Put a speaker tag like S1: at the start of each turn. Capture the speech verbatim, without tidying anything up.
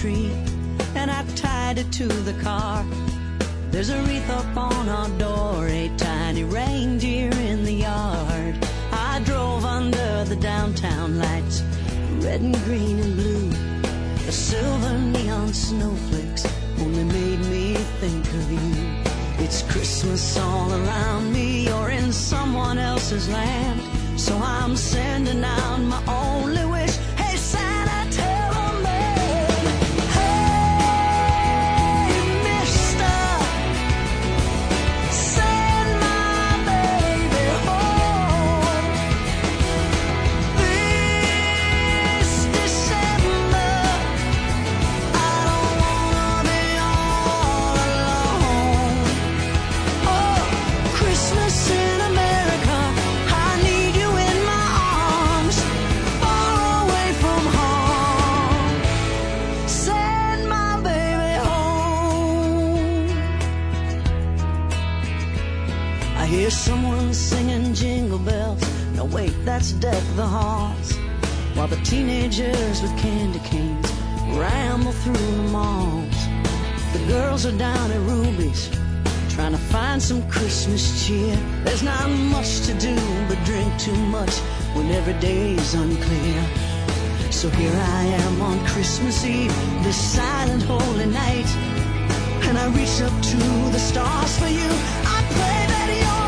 S1: tree, and I've tied it to the car. There's a wreath up on our door, a tiny reindeer in the yard. I drove under the downtown lights, red and green and blue. The silver neon snowflakes only made me think of you. It's Christmas all around me, you're in someone else's land, so I'm sending out my only wish. Hey Santa, tell a man, hey mister, send my baby home this December. I don't wanna be all alone. Oh, Christmas in America, I need you in my arms, far away from home. Send my baby home. I hear someone singing Jingle Bells. No wait, that's Deck the Halls, while the teenagers with candy canes ramble through the malls. The girls are down at Ruby's, trying to find some Christmas cheer. There's not much to do but drink too much when every day's unclear. So here I am on Christmas Eve, this silent holy night, and I reach up to the stars for you. I pray that you're